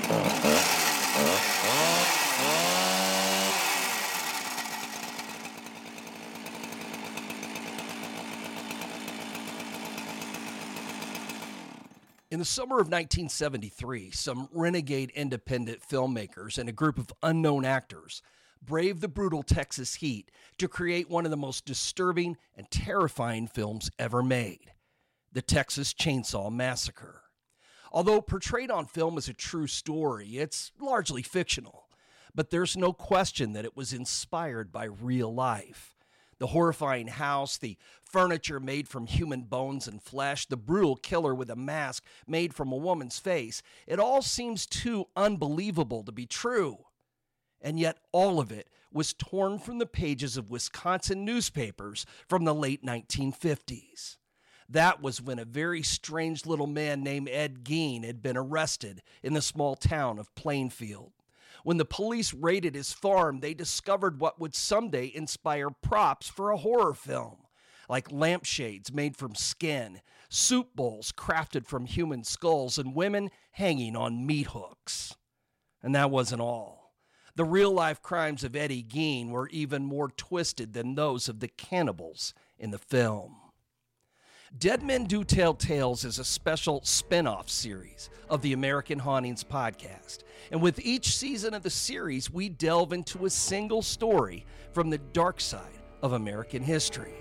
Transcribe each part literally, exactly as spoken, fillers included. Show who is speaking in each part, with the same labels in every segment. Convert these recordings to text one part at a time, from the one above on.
Speaker 1: In the summer of nineteen seventy-three, some renegade independent filmmakers and a group of unknown actors braved the brutal Texas heat to create one of the most disturbing and terrifying films ever made, the Texas Chainsaw Massacre. Although portrayed on film as a true story, it's largely fictional, but there's no question that it was inspired by real life. The horrifying house, the furniture made from human bones and flesh, the brutal killer with a mask made from a woman's face, it all seems too unbelievable to be true. And yet all of it was torn from the pages of Wisconsin newspapers from the late nineteen fifties. That was when a very strange little man named Ed Gein had been arrested in the small town of Plainfield. When the police raided his farm, they discovered what would someday inspire props for a horror film, like lampshades made from skin, soup bowls crafted from human skulls, and women hanging on meat hooks. And that wasn't all. The real-life crimes of Eddie Gein were even more twisted than those of the cannibals in the film. Dead Men Do Tell Tales is a special spin-off series of the American Hauntings podcast. And with each season of the series, we delve into a single story from the dark side of American history.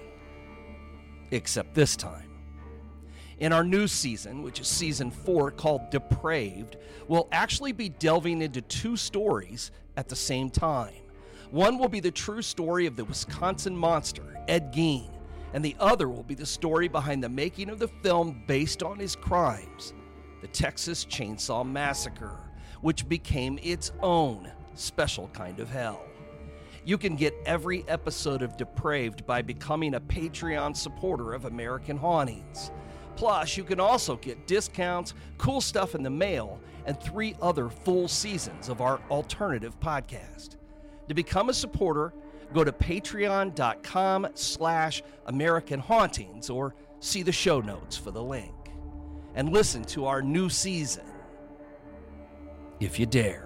Speaker 1: Except this time. In our new season, which is season four, called Depraved, we'll actually be delving into two stories at the same time. One will be the true story of the Wisconsin monster, Ed Gein, and the other will be the story behind the making of the film based on his crimes, the Texas Chainsaw Massacre, which became its own special kind of hell. You can get every episode of Depraved by becoming a Patreon supporter of American Hauntings. Plus, you can also get discounts, cool stuff in the mail, and three other full seasons of our alternative podcast. To become a supporter, go to patreon.com slash American Hauntings or see the show notes for the link. And listen to our new season, if you dare.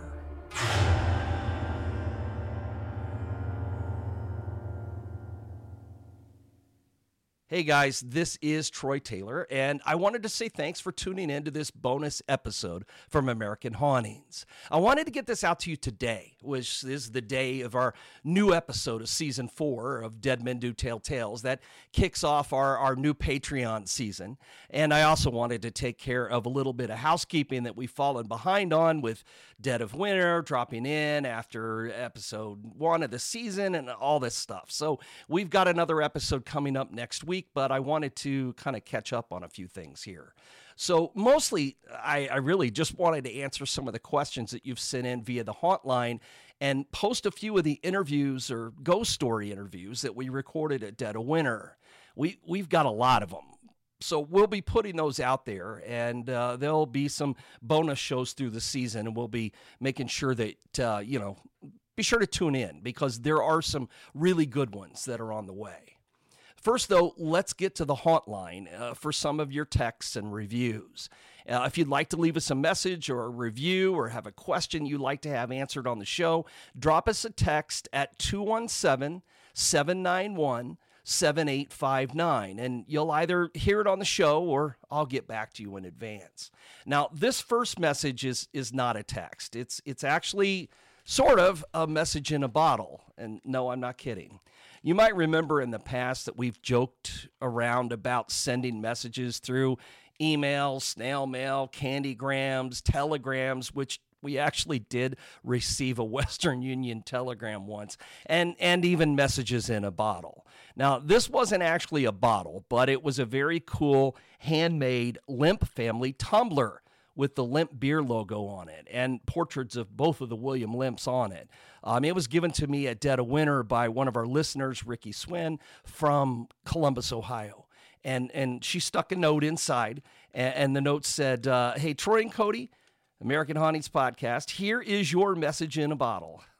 Speaker 1: Hey guys, this is Troy Taylor, and I wanted to say thanks for tuning in to this bonus episode from American Hauntings. I wanted to get this out to you today, which is the day of our new episode of season four of Dead Men Do Tell Tales that kicks off our, our new Patreon season. And I also wanted to take care of a little bit of housekeeping that we've fallen behind on with Dead of Winter dropping in after episode one of the season and all this stuff. So we've got another episode coming up next week, but I wanted to kind of catch up on a few things here. So mostly, I, I really just wanted to answer some of the questions that you've sent in via the Haunt Line and post a few of the interviews or ghost story interviews that we recorded at Dead of Winter. We, we've got a lot of them. So we'll be putting those out there, and uh, there'll be some bonus shows through the season, and we'll be making sure that, uh, you know, be sure to tune in because there are some really good ones that are on the way. First, though, let's get to the Haunt Line uh, for some of your texts and reviews. Uh, if you'd like to leave us a message or a review or have a question you'd like to have answered on the show, drop us a text at two one seven, seven nine one, seven eight five nine, and you'll either hear it on the show or I'll get back to you in advance. Now, this first message is is not a text. It's it's actually sort of a message in a bottle, and no, I'm not kidding. You might remember in the past that we've joked around about sending messages through email, snail mail, candygrams, telegrams, which we actually did receive a Western Union telegram once, and, and even messages in a bottle. Now, this wasn't actually a bottle, but it was a very cool handmade Limp family tumbler with the Limp beer logo on it and portraits of both of the William Limps on it. Um, it was given to me at Dead of Winter by one of our listeners, Ricky Swin, from Columbus, Ohio. And and she stuck a note inside, and, and the note said, uh, hey, Troy and Cody, American Hauntings Podcast, here is your message in a bottle.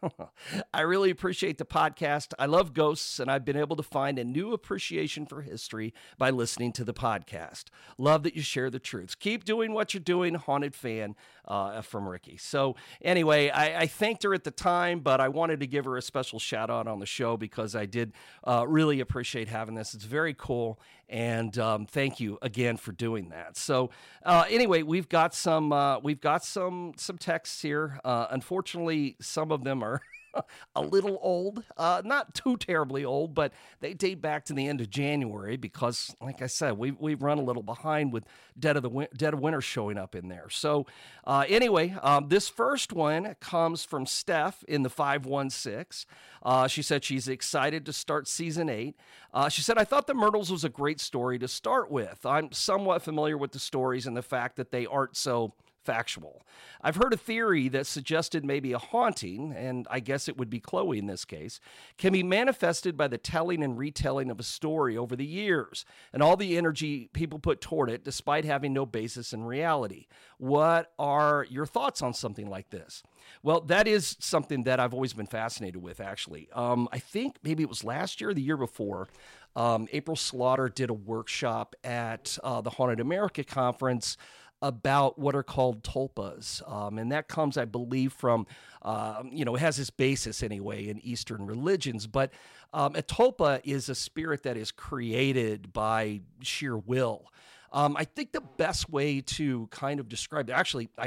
Speaker 1: I really appreciate the podcast. I love ghosts, and I've been able to find a new appreciation for history by listening to the podcast. Love that you share the truths. Keep doing what you're doing, haunted fan, uh, from Ricky. So anyway, I, I thanked her at the time, but I wanted to give her a special shout out on the show because I did uh, really appreciate having this. It's very cool, and um, thank you again for doing that. So uh, anyway, we've got some uh, we've got some some texts here. Uh, unfortunately, some of them are a little old, uh, not too terribly old, but they date back to the end of January because, like I said, we've, we've run a little behind with Dead of the Win- Dead of Winter showing up in there. So uh, anyway, um, this first one comes from Steph in the five one six. Uh, she said she's excited to start season eight. Uh, she said, I thought The Myrtles was a great story to start with. I'm somewhat familiar with the stories and the fact that they aren't so factual. I've heard a theory that suggested maybe a haunting, and I guess it would be Chloe in this case, can be manifested by the telling and retelling of a story over the years and all the energy people put toward it despite having no basis in reality. What are your thoughts on something like this? Well, that is something that I've always been fascinated with, actually. Um, I think maybe it was last year or the year before, um, April Slaughter did a workshop at uh, the Haunted America Conference about what are called tulpas. Um, and that comes, I believe, from, um, you know, it has its basis anyway in Eastern religions. But um, a tulpa is a spirit that is created by sheer will. Um, I think the best way to kind of describe it, actually, I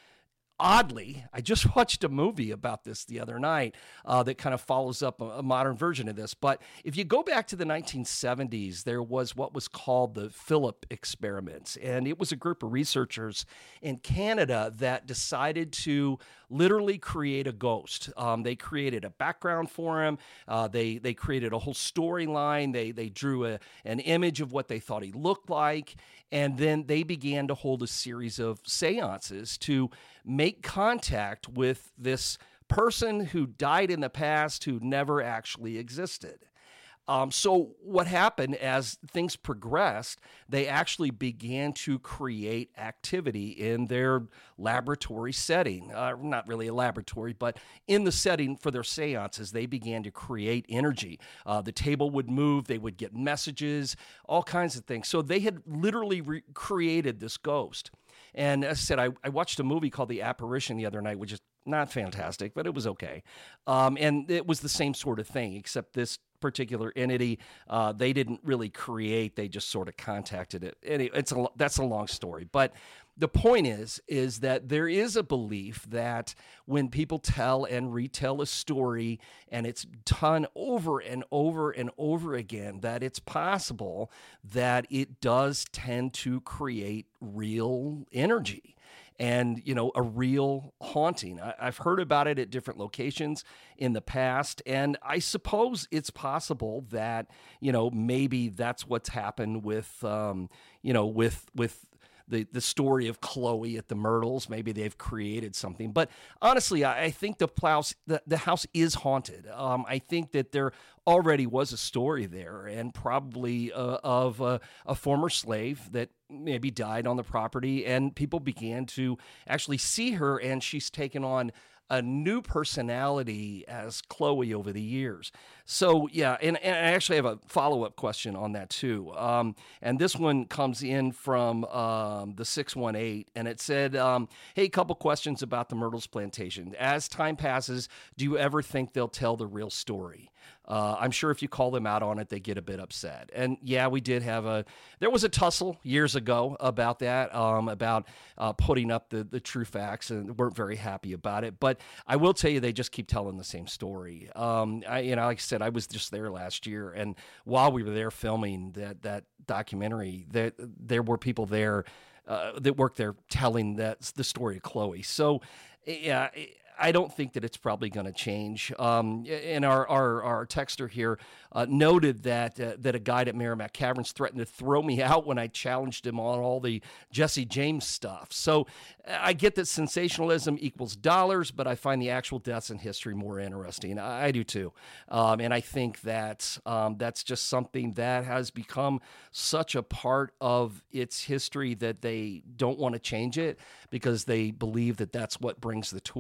Speaker 1: Oddly, I just watched a movie about this the other night uh, that kind of follows up a, a modern version of this. But if you go back to the nineteen seventies, there was what was called the Philip experiments. And it was a group of researchers in Canada that decided to literally create a ghost. Um, they created a background for him. Uh, they they created a whole storyline. They, they drew a, an image of what they thought he looked like. And then they began to hold a series of seances to make contact with this person who died in the past who never actually existed. Um, so what happened as things progressed, they actually began to create activity in their laboratory setting. Uh, not really a laboratory, but in the setting for their seances, they began to create energy. Uh, the table would move, they would get messages, all kinds of things. So they had literally re- created this ghost. And as I said, I, I watched a movie called The Apparition the other night, which is not fantastic, but it was okay. Um, and it was the same sort of thing, except this particular entity, uh, they didn't really create, they just sort of contacted it. Anyway, it's a, that's a long story. But the point is, is that there is a belief that when people tell and retell a story and it's done over and over and over again, that it's possible that it does tend to create real energy and, you know, a real haunting. I, I've heard about it at different locations in the past, and I suppose it's possible that, you know, maybe that's what's happened with, um, you know, with, with, The, the story of Chloe at the Myrtles. Maybe they've created something. But honestly, I, I think the, house, the, the house is haunted. Um, I think that there already was a story there, and probably uh, of uh, a former slave that maybe died on the property, and people began to actually see her, and she's taken on a new personality as Chloe over the years. So yeah, and, and I actually have a follow-up question on that too. Um, and this one comes in from um, the six one eight, and it said, um, hey, a couple questions about the Myrtles Plantation. As time passes, do you ever think they'll tell the real story? Uh, I'm sure if you call them out on it, they get a bit upset. And yeah, we did have a, there was a tussle years ago about that, um, about uh, putting up the, the true facts, and weren't very happy about it. But I will tell you, they just keep telling the same story. Um, I, you know, like I said, I was just there last year, and while we were there filming that, that documentary, there, there were people there uh, that worked there telling that the story of Chloe. So yeah, I don't think that it's probably going to change. Um, and our, our, our texter here uh, noted that uh, that a guide at Merrimack Caverns threatened to throw me out when I challenged him on all the Jesse James stuff. So I get that sensationalism equals dollars, but I find the actual deaths in history more interesting. I, I do too. Um, and I think that um, that's just something that has become such a part of its history that they don't want to change it because they believe that that's what brings the tourists in.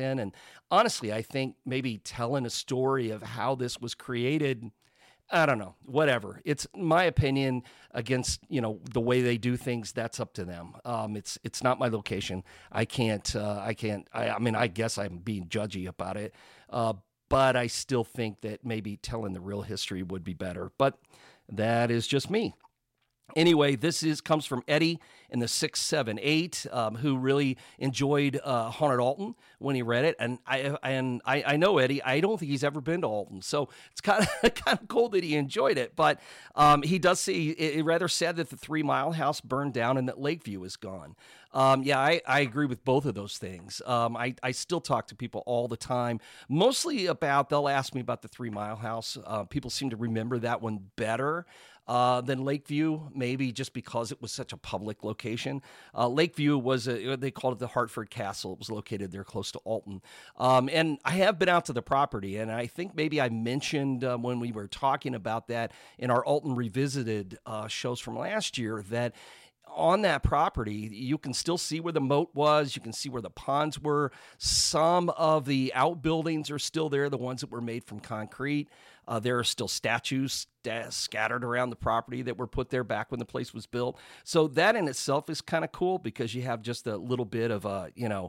Speaker 1: in. And honestly, I think maybe telling a story of how this was created, I don't know, whatever. It's my opinion against, you know, the way they do things. That's up to them. Um, it's, it's not my location. I can't, uh, I can't, I, I mean, I guess I'm being judgy about it. Uh, but I still think that maybe telling the real history would be better, but that is just me. Anyway, this is comes from Eddie in the six seven eight, um, who really enjoyed uh, Haunted Alton when he read it, and I and I, I know Eddie. I don't think he's ever been to Alton, so it's kind of kind of cool that he enjoyed it. But um, he does say it, it rather sad that the Three Mile House burned down and that Lakeview is gone. Um, yeah, I, I agree with both of those things. Um, I, I still talk to people all the time, mostly about, they'll ask me about the Three Mile House. Uh, people seem to remember that one better uh, than Lakeview, maybe just because it was such a public location. Uh, Lakeview was, a, they called it the Hartford Castle. It was located there close to Alton. Um, and I have been out to the property, and I think maybe I mentioned uh, when we were talking about that in our Alton Revisited uh, shows from last year that on that property, you can still see where the moat was. You can see where the ponds were. Some of the outbuildings are still there, the ones that were made from concrete. Uh, there are still statues st- scattered around the property that were put there back when the place was built. So that in itself is kind of cool because you have just a little bit of a, you know,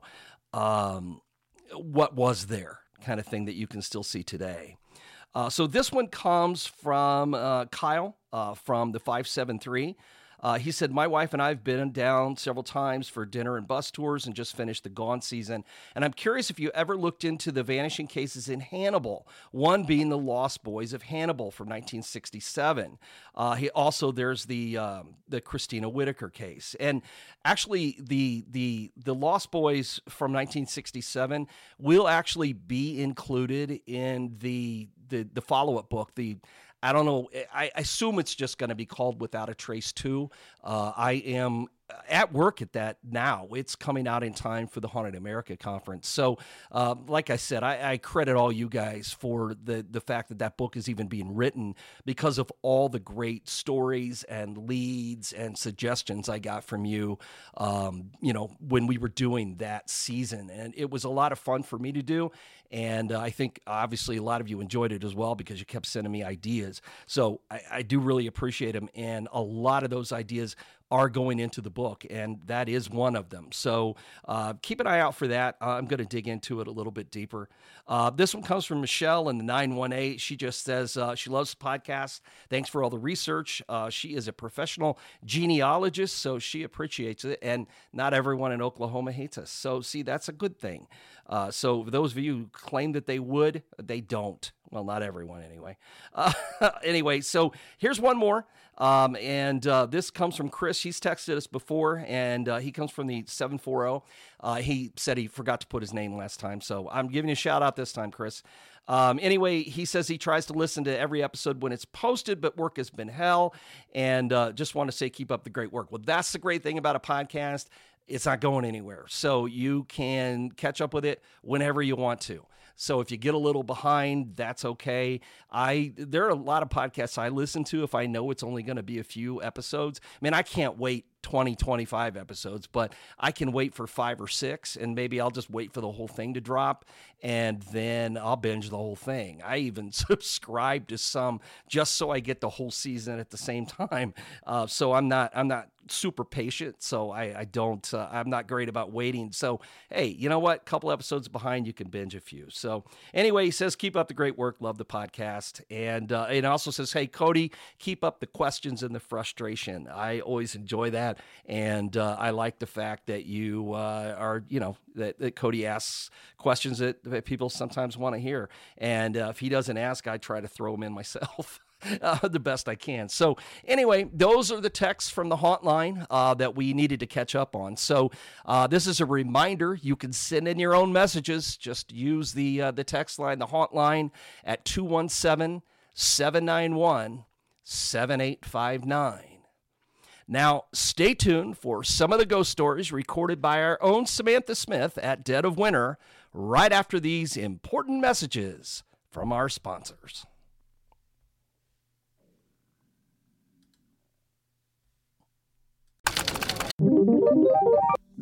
Speaker 1: um, what was there kind of thing that you can still see today. Uh, so this one comes from uh, Kyle uh, from the five seven three. Uh, he said, my wife and I have been down several times for dinner and bus tours and just finished the Gone season. And I'm curious if you ever looked into the vanishing cases in Hannibal, one being the Lost Boys of Hannibal from nineteen sixty-seven. Uh, he also, there's the um, the Christina Whitaker case. And actually, the, the, the Lost Boys from nineteen sixty-seven will actually be included in the, the, the follow-up book, the I don't know. I assume it's just going to be called Without a Trace two. Uh, I am at work at that now. It's coming out in time for the Haunted America conference. So, uh, like I said, I, I credit all you guys for the, the fact that that book is even being written because of all the great stories and leads and suggestions I got from you, um, you know, when we were doing that season. And it was a lot of fun for me to do. And uh, I think obviously a lot of you enjoyed it as well because you kept sending me ideas. So I, I do really appreciate them. And a lot of those ideas are going into the book, and that is one of them. So uh, keep an eye out for that. Uh, I'm going to dig into it a little bit deeper. Uh, this one comes from Michelle in the nine one eight. She just says uh, she loves the podcast. Thanks for all the research. Uh, she is a professional genealogist, so she appreciates it, and not everyone in Oklahoma hates us. So see, that's a good thing. Uh, so those of you who claim that they would, they don't. Well, not everyone anyway. Uh, anyway, so here's one more. Um, and uh, this comes from Chris. He's texted us before, and uh, he comes from the seven forty. Uh, he said he forgot to put his name last time, so I'm giving you a shout out this time, Chris. Um, anyway, he says he tries to listen to every episode when it's posted, but work has been hell, and uh, just want to say keep up the great work. Well, that's the great thing about a podcast. It's not going anywhere, so you can catch up with it whenever you want to. So if you get a little behind, that's okay. I there are a lot of podcasts I listen to if I know it's only going to be a few episodes. I mean, I can't wait twenty, twenty-five episodes, but I can wait for five or six, and maybe I'll just wait for the whole thing to drop, and then I'll binge the whole thing. I even subscribe to some just so I get the whole season at the same time. Uh, so I'm not I'm not super patient, so I, I don't uh, I'm not great about waiting. So hey, you know what? Couple episodes behind, you can binge a few. So anyway, he says keep up the great work, love the podcast, and uh, it also says, hey Cody, keep up the questions and the frustration. I always enjoy that. And uh, I like the fact that you uh, are, you know, that, that Cody asks questions that, that people sometimes want to hear. And uh, if he doesn't ask, I try to throw them in myself. Uh, the best I can. So anyway, those are the texts from the Hauntline uh, that we needed to catch up on. So uh, this is a reminder. You can send in your own messages. Just use the uh, the text line, the Hauntline, at two one seven, seven nine one, seven eight five nine. Now, stay tuned for some of the ghost stories recorded by our own Samantha Smith at Dead of Winter right after these important messages from our sponsors.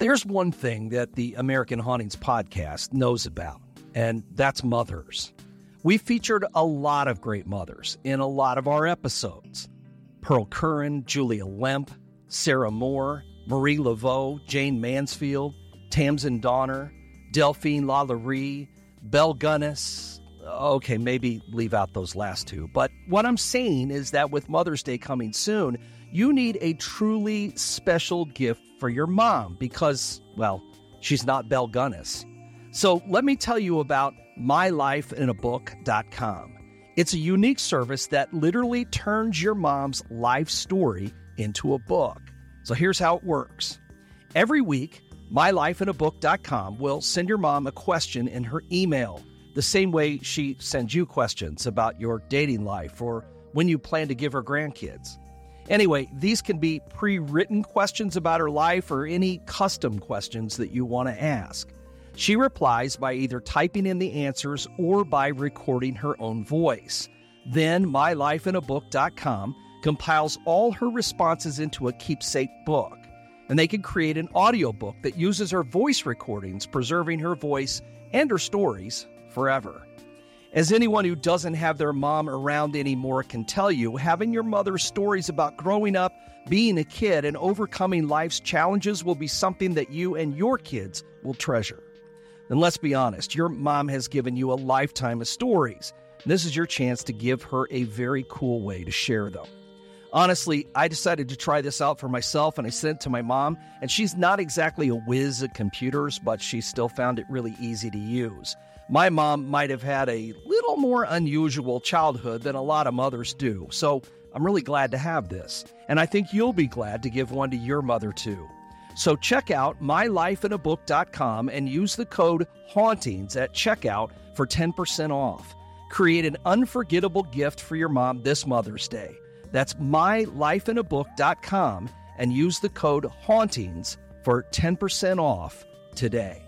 Speaker 1: There's one thing that the American Hauntings podcast knows about, and that's mothers. We featured a lot of great mothers in a lot of our episodes. Pearl Curran, Julia Lemp, Sarah Moore, Marie Laveau, Jane Mansfield, Tamsin Donner, Delphine Lalaurie, Belle Gunness. Okay, maybe leave out those last two. But what I'm saying is that with Mother's Day coming soon, you need a truly special gift for your mom because, well, she's not Belle Gunness. So let me tell you about my life in a book dot com. It's a unique service that literally turns your mom's life story into a book. So here's how it works. Every week, my life in a book dot com will send your mom a question in her email, the same way she sends you questions about your dating life or when you plan to give her grandkids. Anyway, these can be pre-written questions about her life or any custom questions that you want to ask. She replies by either typing in the answers or by recording her own voice. Then my life in a book dot com compiles all her responses into a keepsake book, and they can create an audiobook that uses her voice recordings, preserving her voice and her stories forever. As anyone who doesn't have their mom around anymore can tell you, having your mother's stories about growing up, being a kid, and overcoming life's challenges will be something that you and your kids will treasure. And let's be honest, your mom has given you a lifetime of stories. This is your chance to give her a very cool way to share them. Honestly, I decided to try this out for myself, and I sent it to my mom, and she's not exactly a whiz at computers, but she still found it really easy to use. My mom might have had a little more unusual childhood than a lot of mothers do, so I'm really glad to have this, and I think you'll be glad to give one to your mother too. So check out my life in a book dot com and use the code HAUNTINGS at checkout for ten percent off. Create an unforgettable gift for your mom this Mother's Day. That's my life in a book dot com and use the code HAUNTINGS for ten percent off today.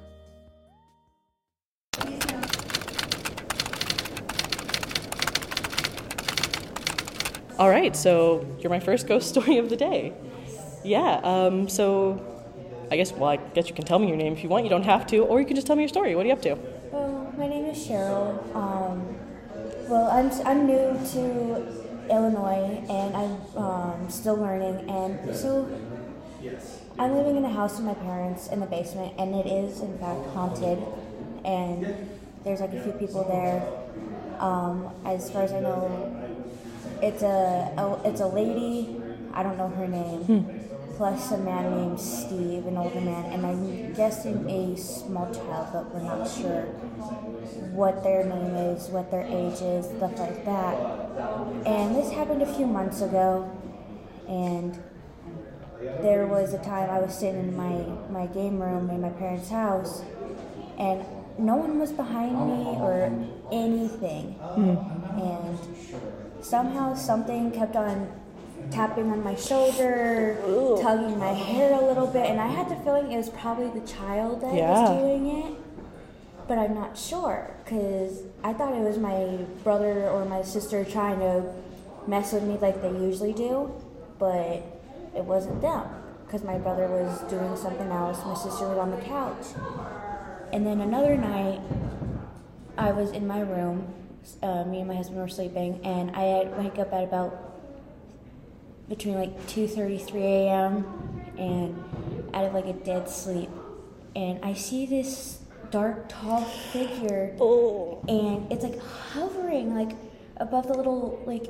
Speaker 2: All right, so you're my first ghost story of the day. Yeah, um, so I guess, well, I guess you can tell me your name if you want. You don't have to, or you can just tell me your story. What are you up to?
Speaker 3: Well, my name is Cheryl. Um, well, I'm I'm new to Illinois, and I'm um, still learning. And so I'm living in a house with my parents in the basement, and it is in fact haunted. And there's like a few people there. Um, as far as I know, it's a, a it's a lady. I don't know her name. Hmm. Plus a man named Steve, an older man, and I'm guessing a small child, but we're not sure what their name is, what their age is, stuff like that. And this happened a few months ago, and there was a time I was sitting in my, my game room in my parents' house, and no one was behind me or anything. Mm. And somehow something kept on tapping on my shoulder, Ooh. tugging my hair a little bit, and I had the feeling it was probably the child that yeah. was doing it, but I'm not sure, because I thought it was my brother or my sister trying to mess with me like they usually do, but it wasn't them, because my brother was doing something else, my sister was on the couch. And then another night, I was in my room, uh, me and my husband were sleeping, and I had wake up at about between like two thirty, three a.m. and out of like a dead sleep, and I see this dark, tall figure, oh. and it's like hovering like above the little like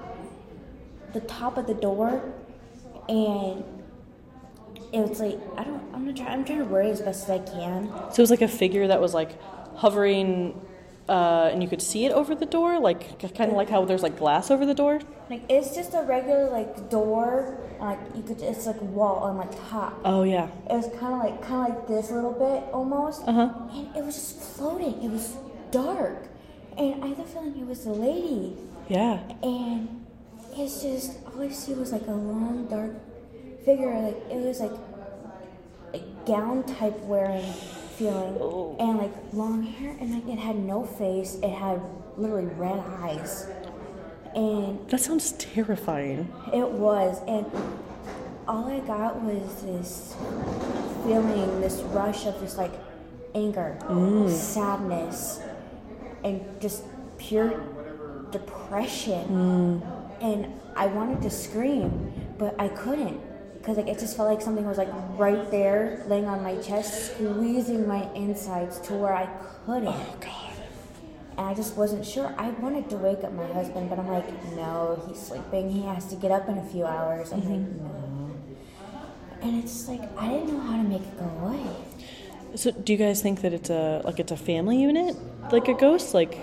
Speaker 3: the top of the door, and it was like I don't I'm gonna try I'm trying to word it as best as I can.
Speaker 2: So it was like a figure that was like hovering. Uh, and you could see it over the door, like kind of like how there's like glass over the door.
Speaker 3: Like it's just a regular like door, and, like you could it's like a wall on like top.
Speaker 2: Oh yeah.
Speaker 3: It was kind of like kind of like this little bit almost.
Speaker 2: Uh huh.
Speaker 3: And it was just floating. It was dark, and I had the feeling it was a lady.
Speaker 2: Yeah.
Speaker 3: And it's just all I see was like a long dark figure. Like it was like a gown type wearing. Feeling oh. and like long hair, and like it had no face. It had literally red eyes, and
Speaker 2: that sounds terrifying.
Speaker 3: It was, and all I got was this feeling this rush of just like anger, mm. sadness, and just pure depression. Mm. And I wanted to scream, but I couldn't. Because like, it just felt like something was like right there, laying on my chest, squeezing my insides to where I couldn't.
Speaker 2: Oh, God.
Speaker 3: And I just wasn't sure. I wanted to wake up my husband, but I'm like, no, he's sleeping. He has to get up in a few hours. I'm mm-hmm. like, no. And it's like, I didn't know how to make it go away.
Speaker 2: So do you guys think that it's a like it's a family unit, like a ghost? Like,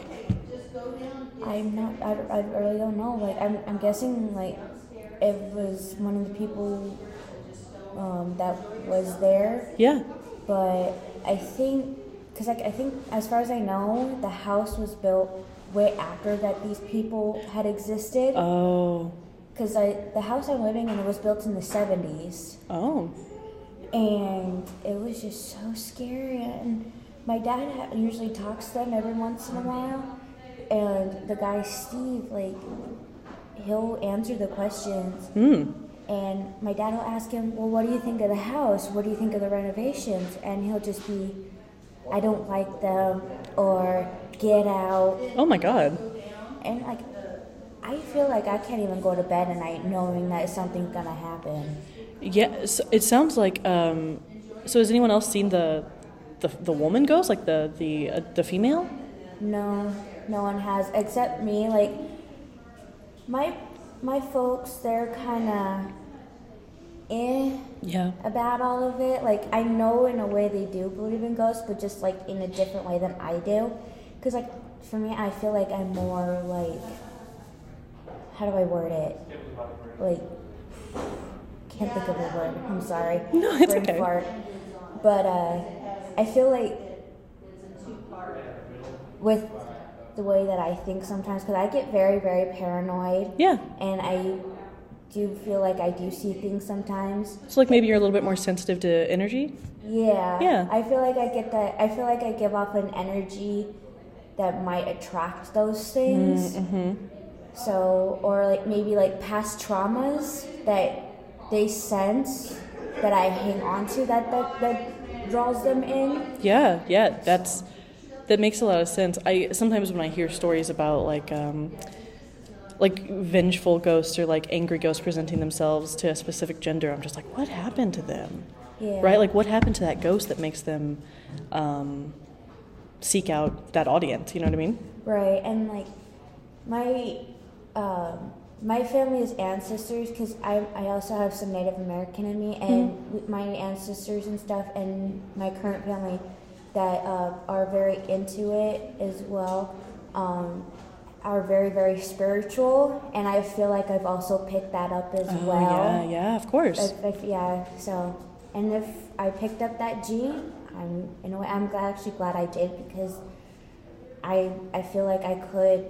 Speaker 3: I'm not. I, I really don't know. Like, I'm. I'm guessing like it was one of the people um, that was there.
Speaker 2: Yeah.
Speaker 3: But I think. Because like, I think, as far as I know, the house was built way after that these people had existed.
Speaker 2: Oh.
Speaker 3: Because the house I'm living in, it was built in the seventies.
Speaker 2: Oh.
Speaker 3: And it was just so scary. And my dad ha- usually talks to them every once in a while. And the guy, Steve, like, he'll answer the questions.
Speaker 2: Mm.
Speaker 3: And my dad will ask him, well, what do you think of the house? What do you think of the renovations? And he'll just be... I don't like them, or get out.
Speaker 2: Oh my God.
Speaker 3: And like, I feel like I can't even go to bed at night knowing that something's gonna happen.
Speaker 2: Yeah, so it sounds like. Um, so has anyone else seen the, the the woman ghost, like the the uh, the female?
Speaker 3: No, no one has except me. Like, my my folks, they're kind of eh.
Speaker 2: Yeah.
Speaker 3: About all of it. Like, I know in a way they do believe in ghosts, but just like in a different way than I do. Because like, for me, I feel like I'm more like, how do I word it? Like, can't think of a word. I'm sorry.
Speaker 2: No, it's
Speaker 3: Brain
Speaker 2: okay.
Speaker 3: fart. But uh, I feel like with the way that I think sometimes, because I get very, very paranoid.
Speaker 2: Yeah.
Speaker 3: And I do feel like I do see things sometimes.
Speaker 2: So like maybe you're a little bit more sensitive to energy?
Speaker 3: Yeah.
Speaker 2: Yeah.
Speaker 3: I feel like I get that, I feel like I give off an energy that might attract those things.
Speaker 2: Mm-hmm.
Speaker 3: So, or like maybe like past traumas that they sense that I hang on to that, that, that draws them in.
Speaker 2: Yeah, yeah, that's, that makes a lot of sense. I sometimes when I hear stories about like, um, like vengeful ghosts or like angry ghosts presenting themselves to a specific gender, I'm just like, what happened to them?
Speaker 3: Yeah.
Speaker 2: Right? Like, what happened to that ghost that makes them um, seek out that audience? You know what I mean?
Speaker 3: Right. And like my um, my family's ancestors, because I I also have some Native American in me, and mm-hmm. my ancestors and stuff, and my current family that uh, are very into it as well. Um, are very, very spiritual, and I feel like I've also picked that up as
Speaker 2: oh,
Speaker 3: well.
Speaker 2: Yeah, yeah, of course.
Speaker 3: If, if, yeah, so, and if I picked up that gene, I'm, in a way, I'm glad, actually glad I did, because I, I feel like I could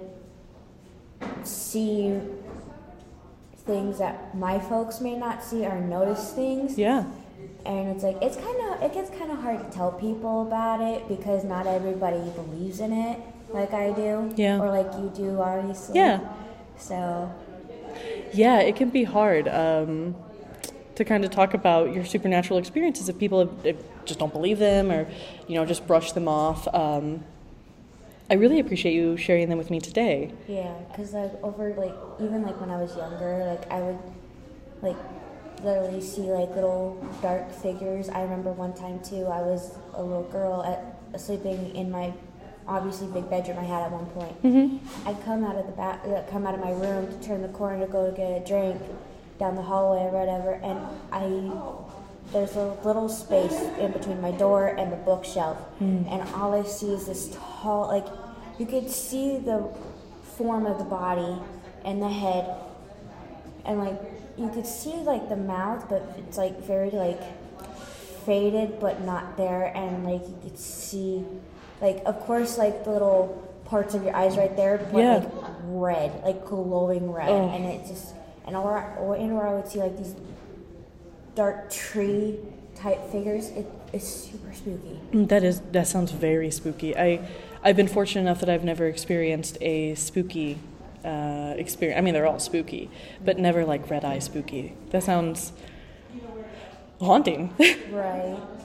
Speaker 3: see things that my folks may not see or notice things.
Speaker 2: Yeah.
Speaker 3: And it's like, it's kind of, it gets kind of hard to tell people about it, because not everybody believes in it like I do.
Speaker 2: Yeah.
Speaker 3: Or like you do, obviously.
Speaker 2: Yeah.
Speaker 3: So.
Speaker 2: Yeah, it can be hard um, to kind of talk about your supernatural experiences if people have, if just don't believe them or, you know, just brush them off. Um, I really appreciate you sharing them with me today.
Speaker 3: Yeah, because like over, like, even like when I was younger, like I would, like, literally see like little dark figures. I remember one time too, I was a little girl at sleeping in my obviously big bedroom I had at one point. Mm-hmm. I'd come out of the back, uh, come out of my room to turn the corner to go to get a drink down the hallway or whatever, and I there's a little space in between my door and the bookshelf, mm. and all I see is this tall, like, you could see the form of the body and the head, and like you could see like the mouth, but it's like very like faded but not there, and like you could see, like, of course, like the little parts of your eyes right there, but
Speaker 2: yeah.
Speaker 3: like red, like glowing red, oh. and it just, and or or in where I would see like these dark tree type figures. It, it's super spooky.
Speaker 2: That is that sounds very spooky. I I've been fortunate enough that I've never experienced a spooky uh, experience. I mean, they're all spooky, but never like red eye spooky. That sounds haunting.
Speaker 3: Right.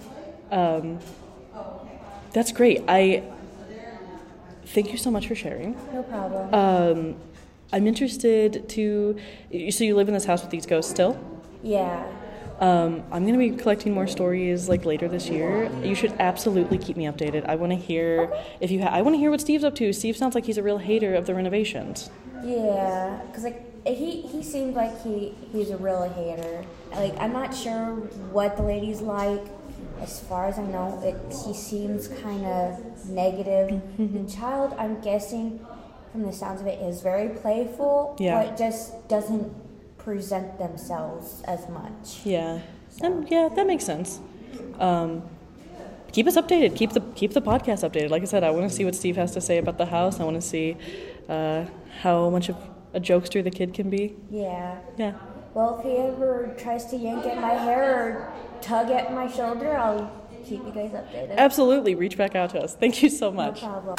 Speaker 2: Um, that's great. I thank you so much for sharing.
Speaker 3: No problem.
Speaker 2: Um, I'm interested to. So you live in this house with these ghosts still?
Speaker 3: Yeah.
Speaker 2: Um, I'm going to be collecting more stories like later this year. You should absolutely keep me updated. I want to hear if you. Ha- I want to hear what Steve's up to. Steve sounds like he's a real hater of the renovations.
Speaker 3: Yeah, because like he he seems like he he's a real hater. Like I'm not sure what the lady's like. As far as I know, it he seems kind of negative.
Speaker 2: Mm-hmm.
Speaker 3: The child, I'm guessing, from the sounds of it, is very playful,
Speaker 2: Yeah.
Speaker 3: but just doesn't present themselves as much.
Speaker 2: Yeah, that, yeah, that makes sense. Um, keep us updated. Keep the keep the podcast updated. Like I said, I want to see what Steve has to say about the house. I want to see uh, how much of a jokester the kid can be.
Speaker 3: Yeah.
Speaker 2: Yeah.
Speaker 3: Well, if he ever tries to yank at my hair or tug at my shoulder, I'll keep you guys updated.
Speaker 2: Absolutely. Reach back out to us. Thank you so
Speaker 3: No
Speaker 2: much.
Speaker 3: problem.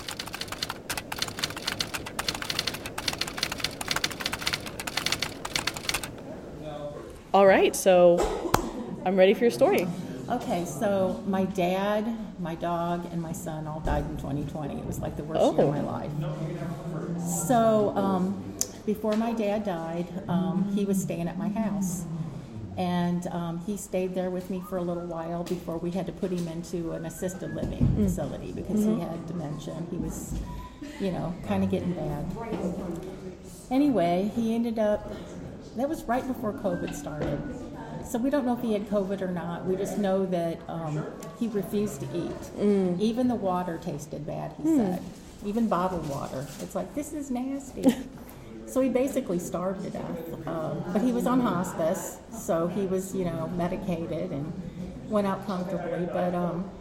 Speaker 2: All right, so I'm ready for your story.
Speaker 4: Okay, so my dad, my dog, and my son all died in twenty twenty. It was like the worst
Speaker 2: Oh.
Speaker 4: year of my life. So um, before my dad died, um, he was staying at my house. And um, he stayed there with me for a little while before we had to put him into an assisted living
Speaker 2: Mm.
Speaker 4: facility because
Speaker 2: Mm-hmm.
Speaker 4: he had dementia. He was, you know, kind of getting bad. Anyway, he ended up, that was right before COVID started. So we don't know if he had COVID or not. We just know that um, he refused to eat.
Speaker 2: Mm.
Speaker 4: Even the water tasted bad, he said. Even bottled water. It's like, this is nasty. So he basically starved to death. Um, but he was on hospice, so he was, you know, medicated and went out comfortably. But um,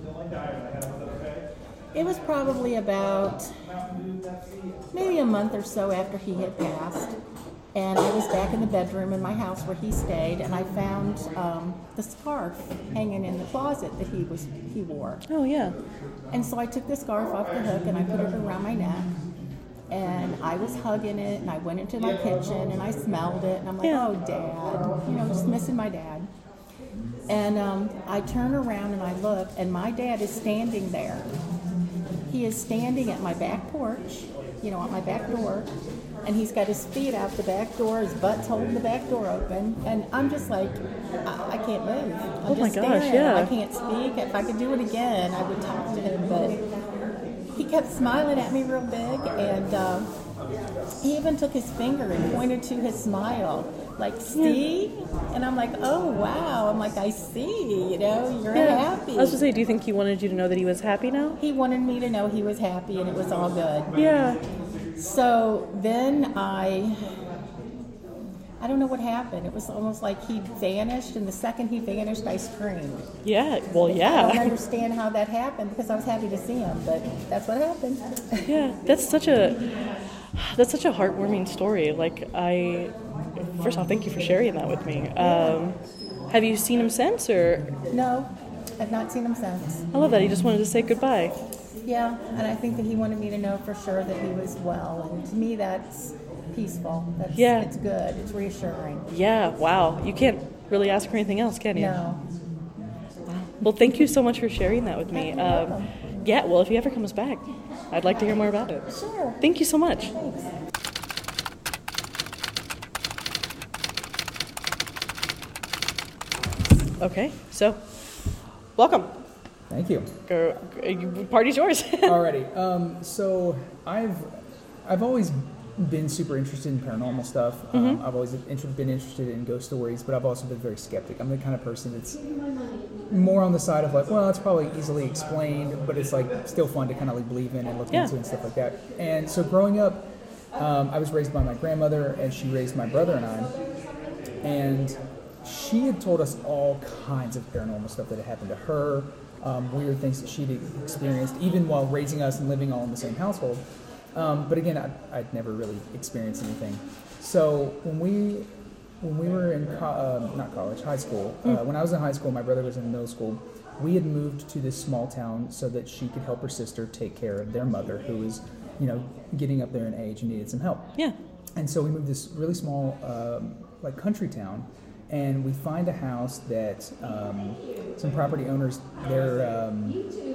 Speaker 4: it was probably about maybe a month or so after he had passed. And I was back in the bedroom in my house where he stayed, and I found um, the scarf hanging in the closet that he was he wore.
Speaker 2: Oh, yeah.
Speaker 4: And so I took the scarf off the hook and I put it around my neck. And I was hugging it, and I went into my kitchen, and I smelled it, and I'm like,
Speaker 2: Yeah.
Speaker 4: oh, Dad, you know, just missing my dad. And um, I turn around and I look, and my dad is standing there. He is standing at my back porch, you know, at my back door, and he's got his feet out the back door, his butt's holding the back door open, and I'm just like, I, I can't move. I'm
Speaker 2: Oh my
Speaker 4: just
Speaker 2: gosh,
Speaker 4: staring.
Speaker 2: yeah.
Speaker 4: I can't speak. If I could do it again, I would talk to him, but he kept smiling at me real big, and um, he even took his finger and pointed to his smile, like, see? And I'm like, oh, wow. I'm like, I see, you know, you're
Speaker 2: Yeah.
Speaker 4: happy.
Speaker 2: I was going to say, do you think he wanted you to know that he was happy now?
Speaker 4: He wanted me to know he was happy and it was all good.
Speaker 2: Yeah.
Speaker 4: So then I, I don't know what happened. It was almost like he vanished, and the second he vanished, I screamed.
Speaker 2: Yeah. Well,
Speaker 4: I don't
Speaker 2: yeah.
Speaker 4: understand how that happened because I was happy to see him, but that's what happened.
Speaker 2: Yeah. That's such a that's such a heartwarming story. Like, I first off, thank you for sharing that with me. Um, have you seen him since, or?
Speaker 4: No, I've not seen him since.
Speaker 2: I love that he just wanted to say goodbye.
Speaker 4: Yeah, and I think that he wanted me to know for sure that he was well, and to me that's peaceful. That's,
Speaker 2: Yeah.
Speaker 4: It's good. It's reassuring.
Speaker 2: Yeah. Wow. You can't really ask for anything else, can you?
Speaker 4: No.
Speaker 2: Well, thank you so much for sharing that with me.
Speaker 4: You're
Speaker 2: Um,
Speaker 4: welcome.
Speaker 2: yeah. Well, if he ever comes back, I'd like to hear more about it.
Speaker 4: Sure.
Speaker 2: Thank you so much.
Speaker 4: Thanks.
Speaker 2: Okay. So, welcome.
Speaker 5: Thank you.
Speaker 2: Go, go, party's yours.
Speaker 5: Alrighty. Um, so I've I've always been super interested in paranormal stuff. Um, I've always inter- been interested in ghost stories, but I've also been very skeptic. I'm the kind of person that's more on the side of like, well, it's probably easily explained, but it's like still fun to kind of like believe in and look
Speaker 2: Yeah.
Speaker 5: into and stuff like that. And so growing up, um, I was raised by my grandmother, and she raised my brother and I, and she had told us all kinds of paranormal stuff that had happened to her. Um, weird things that she'd experienced, even while raising us and living all in the same household. Um, but again, I, I'd never really experienced anything. So when we when we were in co- uh, not college, high school, uh, when I was in high school, my brother was in middle school. We had moved to this small town so that she could help her sister take care of their mother, who was, you know, getting up there in age and needed some help.
Speaker 2: Yeah.
Speaker 5: And so we moved to this really small, um, like country town. and we find a house that um, some property owners, they're um,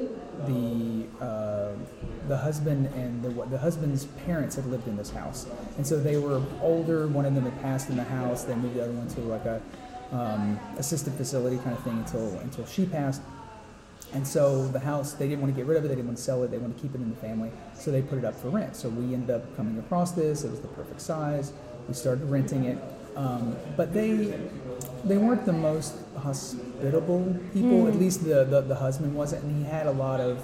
Speaker 5: the uh, the husband and the the husband's parents had lived in this house, and so they were older. One of them had passed in the house. They moved the other one to like a um, assisted facility kind of thing until until she passed. And so the house, they didn't want to get rid of it, they didn't want to sell it, they wanted to keep it in the family, so they put it up for rent. So we ended up coming across this, it was the perfect size, we started renting it, um, but they they weren't the most hospitable people, mm. at least the, the, the husband wasn't, and he had a lot of,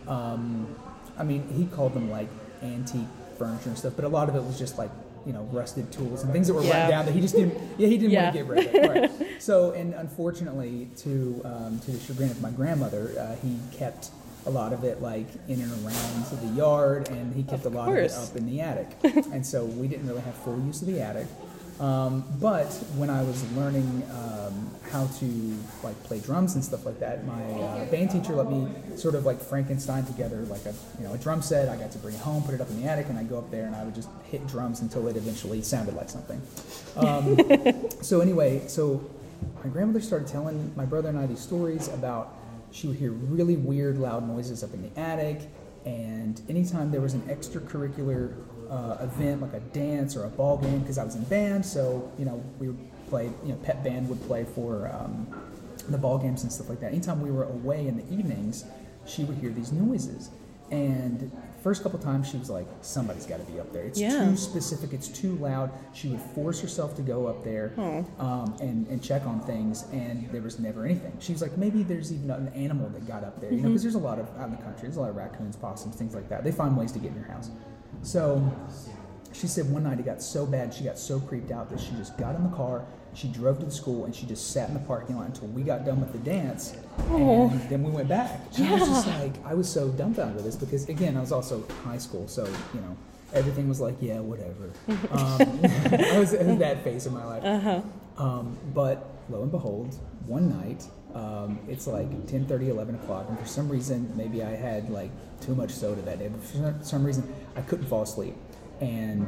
Speaker 5: um, I mean, he called them like antique furniture and stuff, but a lot of it was just like, you know, rusted tools and things that were yeah. run down that he just didn't, yeah, he didn't yeah. want to get rid of it. Right. So, and unfortunately, to um, to the chagrin of my grandmother, uh, he kept a lot of it like in and around the yard, and he kept of a lot course. of it up in the attic. And so we didn't really have full use of the attic. Um, but when I was learning um, how to like play drums and stuff like that, my uh, band teacher let me sort of like Frankenstein together like a you know a drum set. I got to bring it home, put it up in the attic, and I'd go up there and I would just hit drums until it eventually sounded like something. Um, so anyway, so my grandmother started telling my brother and I these stories about she would hear really weird loud noises up in the attic, and anytime there was an extracurricular Uh, event like a dance or a ball game, because I was in band, so you know we would play, you know pep band would play for um, the ball games and stuff like that. Anytime we were away in the evenings, she would hear these noises, and first couple times she was like, somebody's got to be up there, it's yeah. too specific, it's too loud. She would force herself to go up there um, and, and check on things, and there was never anything. She was like, maybe there's even an animal that got up there, you mm-hmm. know because there's a lot of out in the country, there's a lot of raccoons, possums, things like that. They find ways to get in your house. So she said one night it got so bad, she got so creeped out that she just got in the car, she drove to the school, and she just sat in the parking lot until we got done with the dance, oh. and then we went back. And yeah. I was just like, I was so dumbfounded with this, because again, I was also high school, so, you know, everything was like, yeah, whatever. um, I was in that phase of my life. Uh-huh. Um, but lo and behold, one night, Um, it's like ten thirty, eleven o'clock, and for some reason, maybe I had like too much soda that day, but for some reason, I couldn't fall asleep. And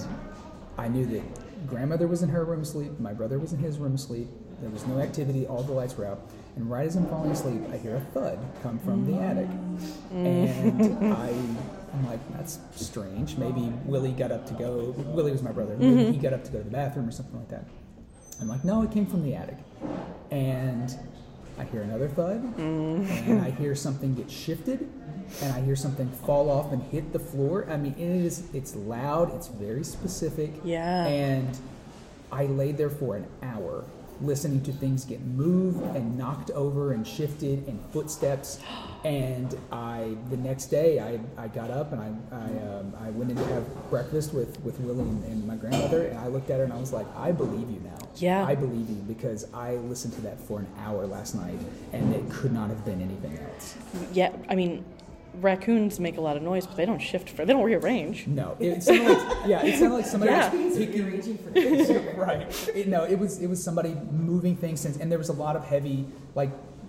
Speaker 5: I knew that grandmother was in her room asleep, my brother was in his room asleep, there was no activity, all the lights were out, and right as I'm falling asleep, I hear a thud come from the attic. And I, I'm like, that's strange. Maybe Willie got up to go, Willie was my brother, maybe mm-hmm. he got up to go to the bathroom or something like that. I'm like, no, it came from the attic. And I hear another thud, mm. and I hear something get shifted, and I hear something fall off and hit the floor. I mean, it is, it's loud, it's very specific.
Speaker 2: Yeah.
Speaker 5: And I laid there for an hour listening to things get moved and knocked over and shifted and footsteps. And I, the next day, I, I got up and I I, um, I went in to have breakfast with, with Willie and, and my grandmother, and I looked at her and I was like, I believe you now.
Speaker 2: Yeah.
Speaker 5: I believe you, because I listened to that for an hour last night, and it could not have been anything else.
Speaker 2: Yeah, I mean, raccoons make a lot of noise, but they don't shift for, they don't rearrange.
Speaker 5: No, it sounded like, yeah, it sounded like somebody
Speaker 2: yeah.
Speaker 5: was rearranging for things. Right. It, no, it was, it was somebody moving things, and, and there was a lot of heavy, like,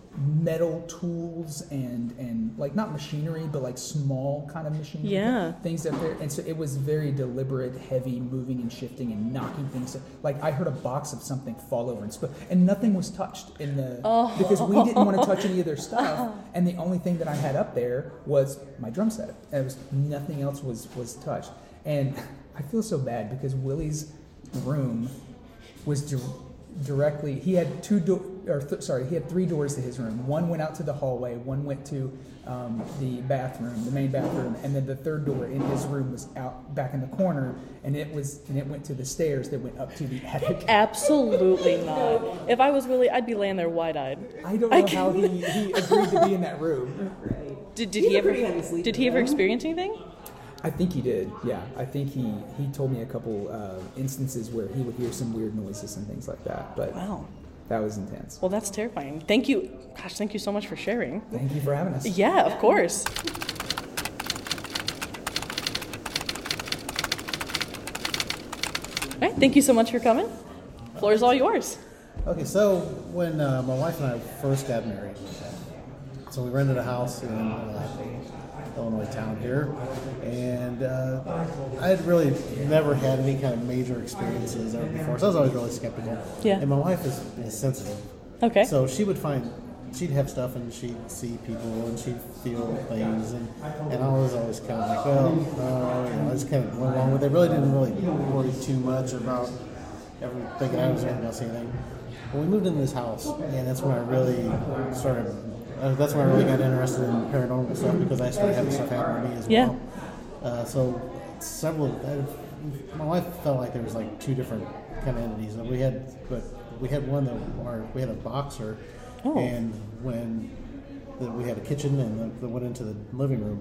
Speaker 5: metal tools and and like not machinery, but like small kind of machinery,
Speaker 2: yeah,
Speaker 5: things up there. And so it was very deliberate, heavy moving and shifting and knocking things. Like I heard a box of something fall over and split, and nothing was touched in the oh. because we didn't want to touch any of their stuff. And the only thing that I had up there was my drum set. And it was nothing else was was touched. And I feel so bad because Willie's room was di- directly. He had two doors. Or th- sorry, he had three doors to his room. One went out to the hallway, one went to um, the bathroom, the main bathroom, and then the third door in his room was out back in the corner, and it was and it went to the stairs that went up to the attic.
Speaker 2: Absolutely not. If I was Willie, I'd be laying there wide-eyed.
Speaker 5: I don't know I how he, he agreed to be in that room.
Speaker 2: Did, did he, he ever did he ever experience anything?
Speaker 5: I think he did, yeah. I think he, he told me a couple uh, instances where he would hear some weird noises and things like that. But
Speaker 2: wow.
Speaker 5: That was intense.
Speaker 2: Well, that's terrifying. Thank you. Gosh, thank you so much for sharing.
Speaker 5: Thank you for having us.
Speaker 2: Yeah, of course. All right, thank you so much for coming. Floor is all yours.
Speaker 6: Okay, so when uh, my wife and I first got married, so we rented a house in uh, Illinois town here, and uh, I had really never had any kind of major experiences ever before, so I was always really skeptical.
Speaker 2: Yeah.
Speaker 6: And my wife is, is sensitive.
Speaker 2: Okay.
Speaker 6: So she would find, she'd have stuff and she'd see people and she'd feel things, and, and I was always kind of like, well, uh, you know, I just kind of went along with it. Really didn't really worry too much about ever thinking I was going to see anything. When we moved into this house, and that's when I really started, uh, that's when I really got interested in paranormal stuff, because I started having stuff happen to me as
Speaker 2: Yeah.
Speaker 6: well. Uh, so several, I, my wife felt like there was like two different kind of entities. And we had, but we had one that, or we had a boxer,
Speaker 2: Oh.
Speaker 6: and when the, we had a kitchen and the, that went into the living room,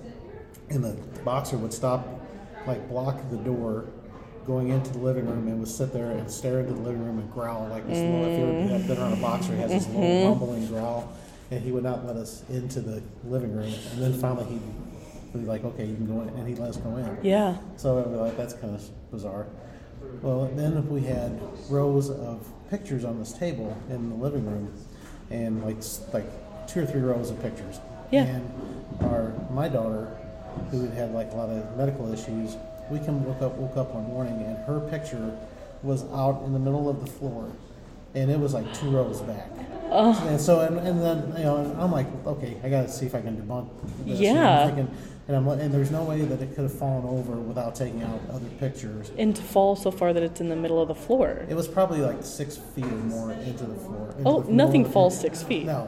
Speaker 6: and the boxer would stop, like block the door going into the living room, and would sit there and stare into the living room and growl like this. Mm. Little, if you had been around a boxer, he has this mm-hmm. little rumbling growl, and he would not let us into the living room. And then finally he'd be like, "Okay, you can go in," and he'd let us go in.
Speaker 2: Yeah.
Speaker 6: So I was like, that's kind of bizarre. Well, then we had rows of pictures on this table in the living room, and like like two or three rows of pictures.
Speaker 2: Yeah.
Speaker 6: And our my daughter, who had had like a lot of medical issues, we come woke up woke up one morning and her picture was out in the middle of the floor, and it was like two rows back. Oh. And so and, and then you know I'm like, okay, I got to see if I can debunk this.
Speaker 2: Yeah.
Speaker 6: And I'm thinking, and I'm and there's no way that it could have fallen over without taking out other pictures.
Speaker 2: And to fall so far that it's in the middle of the floor.
Speaker 6: It was probably like six feet or more into the floor. Into
Speaker 2: Oh,
Speaker 6: the floor.
Speaker 2: nothing falls six feet.
Speaker 6: No.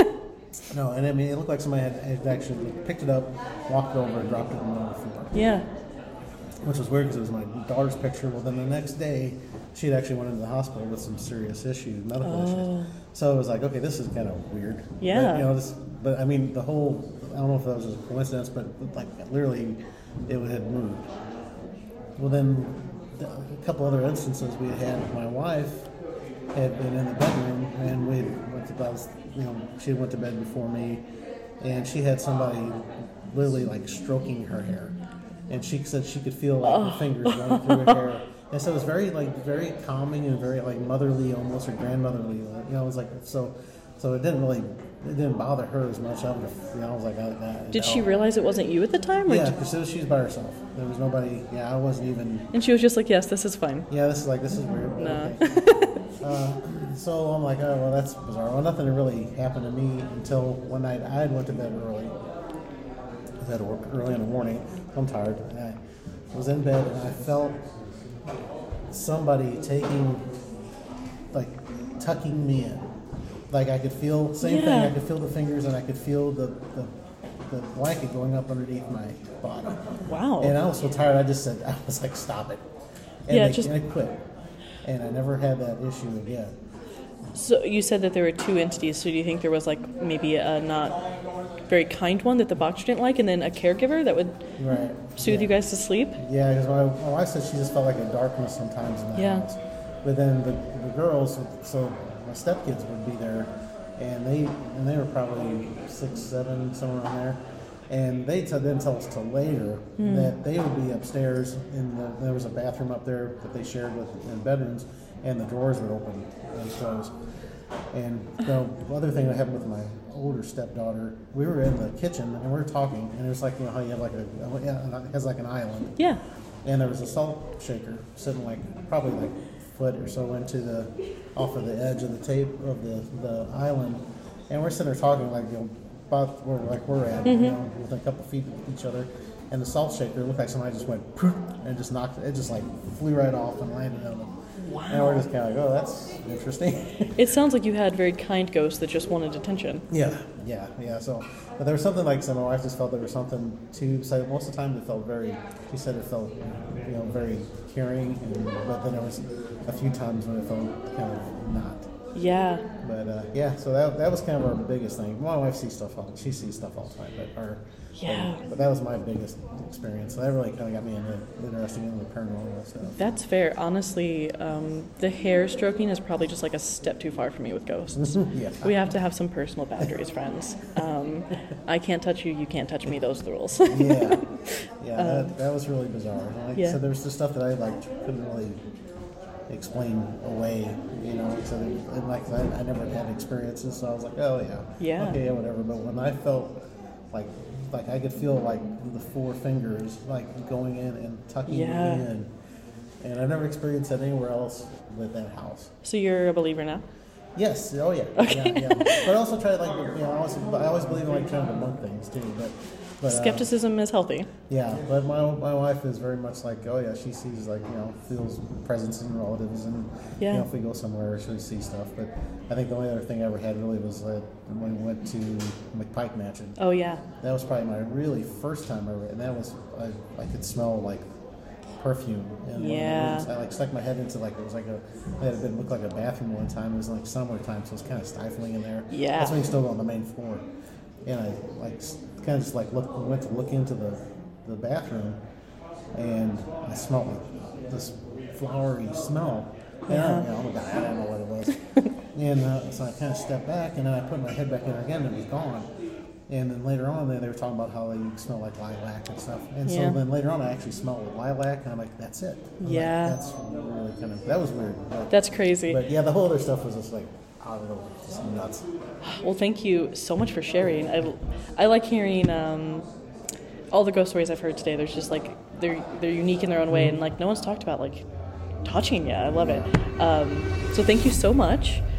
Speaker 6: No, and I mean, it looked like somebody had, had actually picked it up, walked over, and dropped it in the middle of the floor.
Speaker 2: Yeah.
Speaker 6: Which was weird because it was my daughter's picture. Well, then the next day, she had actually went into the hospital with some serious issues, medical
Speaker 2: Oh.
Speaker 6: issues. So it was like, okay, this is kind of weird.
Speaker 2: Yeah.
Speaker 6: But, you know, this, but I mean, the whole, I don't know if that was a coincidence, but like literally, it had moved. Well, then a couple other instances we had had, my wife had been in the bedroom, and we went to, I was, you know, she went to bed before me, and she had somebody literally like stroking her hair, and she said she could feel like
Speaker 2: oh.
Speaker 6: her fingers running through her hair, and so it was very like very calming and very like motherly, almost, or grandmotherly, you know. It was like so, so it didn't really, it didn't bother her as much. I was, you know, I was like, oh, that.
Speaker 2: Did she realize it wasn't you at the time? Or
Speaker 6: Yeah,
Speaker 2: did...
Speaker 6: because she was by herself. There was nobody. Yeah, I wasn't even.
Speaker 2: And she was just like, yes, this is fine.
Speaker 6: Yeah, this is like this is weird.
Speaker 2: No.
Speaker 6: Okay. Uh, so I'm like, oh, well, that's bizarre. Well, nothing really happened to me until one night I had went to bed early. I had to work early in the morning. I'm tired. And I was in bed and I felt somebody taking, like, tucking me in. Like I could feel, same
Speaker 2: yeah.
Speaker 6: thing, I could feel the fingers and I could feel the, the, the blanket going up underneath my body.
Speaker 2: Wow.
Speaker 6: And I was so tired, I just said, I was like, stop it. And,
Speaker 2: yeah,
Speaker 6: they,
Speaker 2: just...
Speaker 6: and I quit. And I never had that issue again.
Speaker 2: So you said that there were two entities. So do you think there was like maybe a not very kind one that the boxer didn't like, and then a caregiver that would
Speaker 6: right.
Speaker 2: soothe
Speaker 6: yeah.
Speaker 2: you guys to sleep?
Speaker 6: Yeah, because my, my wife said she just felt like a darkness sometimes in the
Speaker 2: yeah.
Speaker 6: house. But then the, the girls, so my stepkids would be there, and they and they were probably six, seven, somewhere around there. And they t- didn't tell us till later mm. that they would be upstairs, and the, there was a bathroom up there that they shared with in bedrooms, and the drawers would open and close. And the other thing that happened with my older stepdaughter, we were in the kitchen and we were talking, and it was like, you know how you have like a, it has like an island.
Speaker 2: Yeah.
Speaker 6: And there was a salt shaker sitting like probably like a foot or so into the off of the edge of the tape of the, the island, and we're sitting there talking like, you know, about where like we're at, mm-hmm. you know, with a couple feet of each other, and the salt shaker looked like somebody just went poof and just knocked it, it just like flew right off and landed on them.
Speaker 2: Wow.
Speaker 6: And we're just kind of like, oh, that's interesting.
Speaker 2: It sounds like you had very kind ghosts that just wanted attention.
Speaker 6: Yeah, yeah, yeah. So, but there was something like, so my wife just felt there was something to, so most of the time it felt very, she said it felt, you know, very caring, and, but then there was a few times when it felt kind of not.
Speaker 2: Yeah.
Speaker 6: But uh, yeah, so that that was kind of our biggest thing. My wife sees stuff all she sees stuff all the time, but our
Speaker 2: yeah.
Speaker 6: But, but that was my biggest experience. So that really kind of got me into interested in the paranormal stuff.
Speaker 2: That's fair. Honestly, um, the hair stroking is probably just like a step too far for me with ghosts.
Speaker 6: Yeah.
Speaker 2: We have to have some personal boundaries, friends. Um, I can't touch you. You can't touch me. Those are the rules.
Speaker 6: yeah. Yeah.
Speaker 2: Um,
Speaker 6: that, that was really bizarre. Like
Speaker 2: yeah.
Speaker 6: I said, there was the stuff that I like couldn't really explain away, you know. So and like I, I never had experiences, so I was like, oh yeah,
Speaker 2: Yeah.
Speaker 6: okay, yeah, whatever. But when I felt like like I could feel like the four fingers like going in and tucking
Speaker 2: Yeah.
Speaker 6: me in, and I've never experienced that anywhere else but that house.
Speaker 2: So you're a believer now?
Speaker 6: Yes. Oh yeah.
Speaker 2: Okay.
Speaker 6: Yeah, yeah. But I also try to like you know I always I always believe in like trying to debunk things too. But but uh,
Speaker 2: Skepticism is healthy.
Speaker 6: yeah. But my my wife is very much like oh yeah she sees like you know feels presence in relatives and
Speaker 2: Yeah.
Speaker 6: you know if we go somewhere she'll see stuff. But I think the only other thing I ever had really was uh, when we went to McPike Mansion.
Speaker 2: Oh yeah.
Speaker 6: That was probably my really first time ever, and that was I, I could smell like perfume. And
Speaker 2: Yeah.
Speaker 6: I like stuck my head into like it was like a it had been looked like a bathroom one time. It was like summertime, so it was kind of stifling in there.
Speaker 2: Yeah.
Speaker 6: That's when you still go on the main floor, and I like kind of just like looked went to look into the the bathroom, and I smelled like this flowery smell. And I, you know, I'm a guy, I don't know what it was. and uh, so I kind of stepped back, and then I put my head back in there again, and it was gone. And then later on, they, they were talking about how they smell like lilac and stuff. And
Speaker 2: Yeah.
Speaker 6: so then later on, I actually smelled lilac, and I'm like, that's it. I'm like,
Speaker 2: Yeah.
Speaker 6: that's really kind of, that was weird. But,
Speaker 2: That's crazy.
Speaker 6: but yeah, the whole other stuff was just like, I don't know, just nuts.
Speaker 2: Well, thank you so much for sharing. I, I like hearing um, all the ghost stories I've heard today. There's just like they're they're unique in their own way, and like no one's talked about like touching you. I love it. Um, so thank you so much.